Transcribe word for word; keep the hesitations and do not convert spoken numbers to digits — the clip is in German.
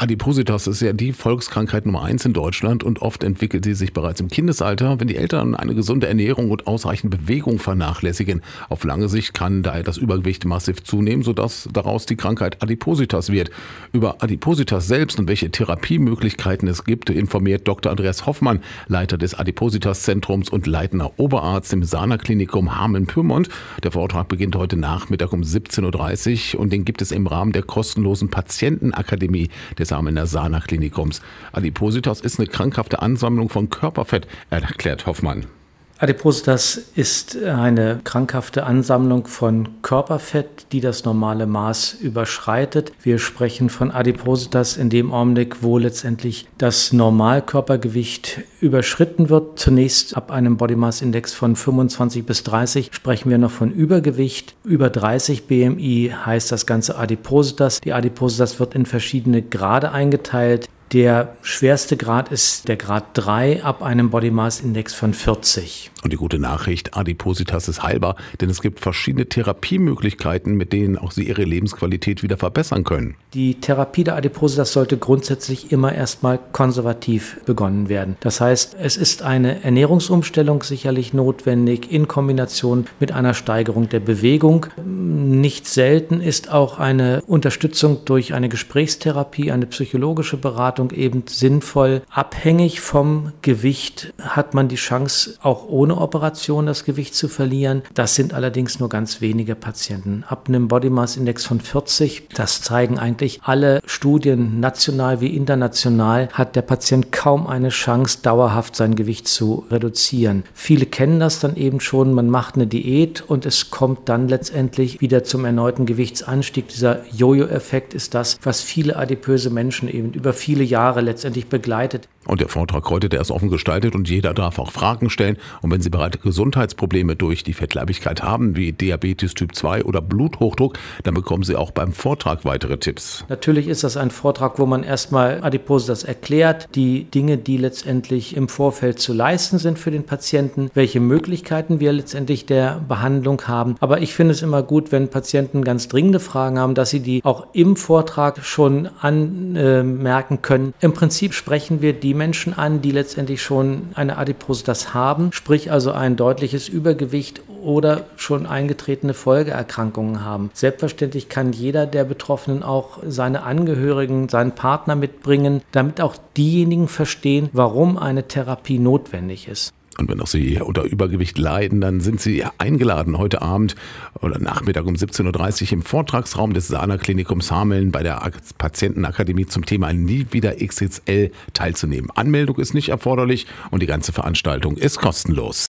Adipositas ist ja die Volkskrankheit Nummer eins in Deutschland und oft entwickelt sie sich bereits im Kindesalter, wenn die Eltern eine gesunde Ernährung und ausreichend Bewegung vernachlässigen. Auf lange Sicht kann daher das Übergewicht massiv zunehmen, sodass daraus die Krankheit Adipositas wird. Über Adipositas selbst und welche Therapiemöglichkeiten es gibt, informiert Doktor Andreas Hoffmann, Leiter des Adipositas-Zentrums und leitender Oberarzt im Sana-Klinikum Hameln-Pyrmont. Der Vortrag beginnt heute Nachmittag um siebzehn Uhr dreißig und den gibt es im Rahmen der kostenlosen Patientenakademie des Hamelner Sana-Klinikums. Adipositas ist eine krankhafte Ansammlung von Körperfett, erklärt Hoffmann. Adipositas ist eine krankhafte Ansammlung von Körperfett, die das normale Maß überschreitet. Wir sprechen von Adipositas in dem Augenblick, wo letztendlich das Normalkörpergewicht überschritten wird. Zunächst ab einem Body Mass Index von fünfundzwanzig bis dreißig sprechen wir noch von Übergewicht. Über dreißig B M I heißt das Ganze Adipositas. Die Adipositas wird in verschiedene Grade eingeteilt. Der schwerste Grad ist der Grad drei ab einem Body Mass Index von vierzig. Und die gute Nachricht, Adipositas ist heilbar, denn es gibt verschiedene Therapiemöglichkeiten, mit denen auch Sie Ihre Lebensqualität wieder verbessern können. Die Therapie der Adipositas sollte grundsätzlich immer erstmal konservativ begonnen werden. Das heißt, es ist eine Ernährungsumstellung sicherlich notwendig in Kombination mit einer Steigerung der Bewegung. Nicht selten ist auch eine Unterstützung durch eine Gesprächstherapie, eine psychologische Beratung eben sinnvoll. Abhängig vom Gewicht hat man die Chance, auch ohne Operation das Gewicht zu verlieren. Das sind allerdings nur ganz wenige Patienten. Ab einem Body Mass Index von vierzig, das zeigen eigentlich alle Studien, national wie international, hat der Patient kaum eine Chance, dauerhaft sein Gewicht zu reduzieren. Viele kennen das dann eben schon, man macht eine Diät und es kommt dann letztendlich wieder zum erneuten Gewichtsanstieg. Dieser Jojo-Effekt ist das, was viele adipöse Menschen eben über viele Jahre letztendlich begleitet. Und der Vortrag heute, der ist offen gestaltet und jeder darf auch Fragen stellen. Und wenn Sie bereits Gesundheitsprobleme durch die Fettleibigkeit haben, wie Diabetes Typ zwei oder Bluthochdruck, dann bekommen Sie auch beim Vortrag weitere Tipps. Natürlich ist das ein Vortrag, wo man erstmal Adipositas erklärt, die Dinge, die letztendlich im Vorfeld zu leisten sind für den Patienten, welche Möglichkeiten wir letztendlich der Behandlung haben. Aber ich finde es immer gut, wenn Patienten ganz dringende Fragen haben, dass sie die auch im Vortrag schon anmerken können. Im Prinzip sprechen wir die Menschen an, die letztendlich schon eine Adipositas haben, sprich also ein deutliches Übergewicht oder schon eingetretene Folgeerkrankungen haben. Selbstverständlich kann jeder der Betroffenen auch seine Angehörigen, seinen Partner mitbringen, damit auch diejenigen verstehen, warum eine Therapie notwendig ist. Und wenn auch Sie unter Übergewicht leiden, dann sind Sie eingeladen, heute Abend oder Nachmittag um siebzehn Uhr dreißig im Vortragsraum des Sana-Klinikums Hameln bei der Patientenakademie zum Thema Nie wieder X X L teilzunehmen. Anmeldung ist nicht erforderlich und die ganze Veranstaltung ist kostenlos.